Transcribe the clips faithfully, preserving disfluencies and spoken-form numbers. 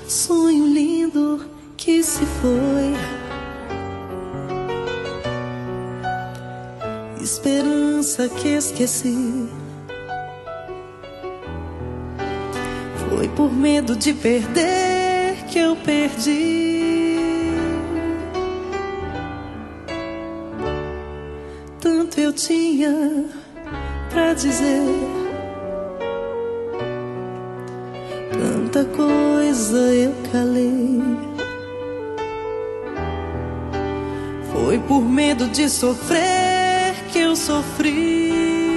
sonho lindo que se foi, esperança que esqueci. Foi por medo de perder que eu perdi. Tanto eu tinha pra dizer, tanta coisa eu calei. Foi por medo de sofrer que eu sofri.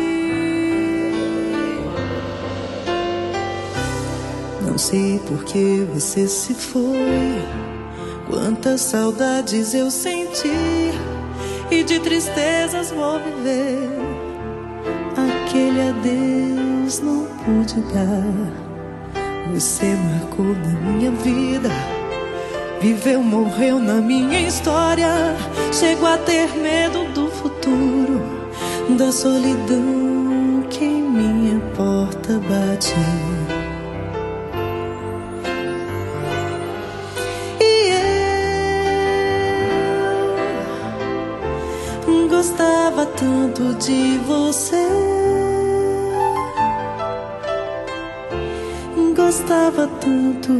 Não sei por que você se foi, quantas saudades eu senti, e de tristezas vou viver. Aquele adeus não pude dar. Você marcou na minha vida, viveu, morreu na minha história. Chego a ter medo do futuro, da solidão que em minha porta bate. Gostava tanto de você, gostava tanto.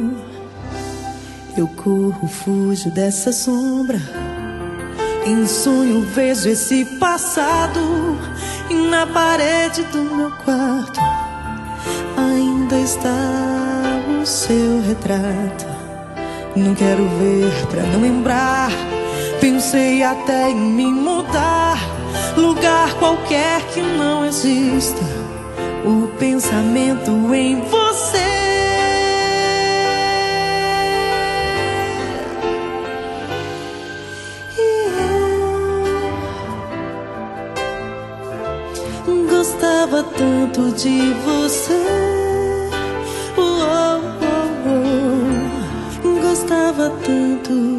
Eu corro, fujo dessa sombra, em sonho vejo esse passado, e na parede do meu quarto ainda está o seu retrato. Não quero ver pra não lembrar. Pensei até em me mudar, lugar qualquer que não exista o pensamento em você. E eu gostava tanto de você, oh, oh, oh. Gostava tanto.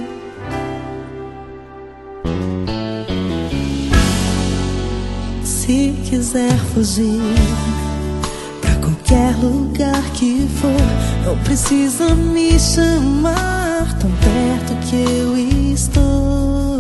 Se quiser fugir pra qualquer lugar que for, não precisa me chamar, tão perto que eu estou.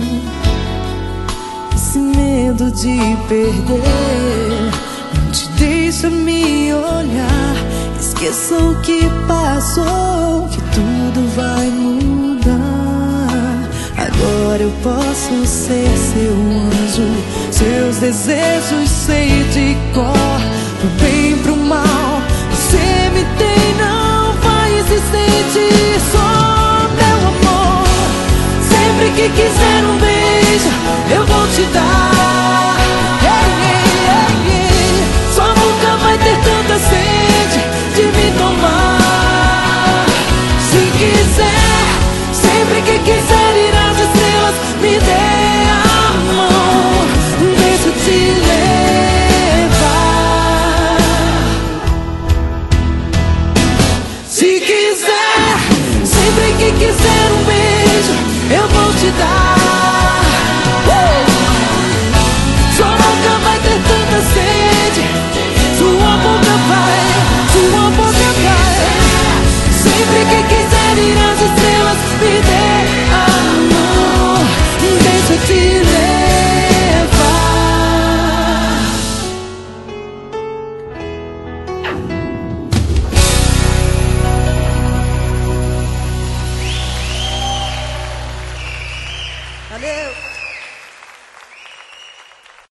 Esse medo de perder não te deixa me olhar. Esqueça o que passou, que tudo vai mudar. Agora eu posso ser seu anjo, seus desejos sei de cor. Pro bem, pro mal, você me tem, não vai existir. Só meu amor, sempre que quiser um beijo eu vou te dar. Ei, ei, ei, ei. Sua boca vai ter tanta sede de me tomar. Se quiser, sempre que quiser ir às estrelas, me dê a mão, deixa eu te levar. Se quiser, sempre que quiser um beijo eu vou te dar. uh! Sua boca vai ter tanta sede, sua boca vai, sua boca vai. Sempre que quiser ir às estrelas, me dê a mão, deixa eu te levar. Valeu!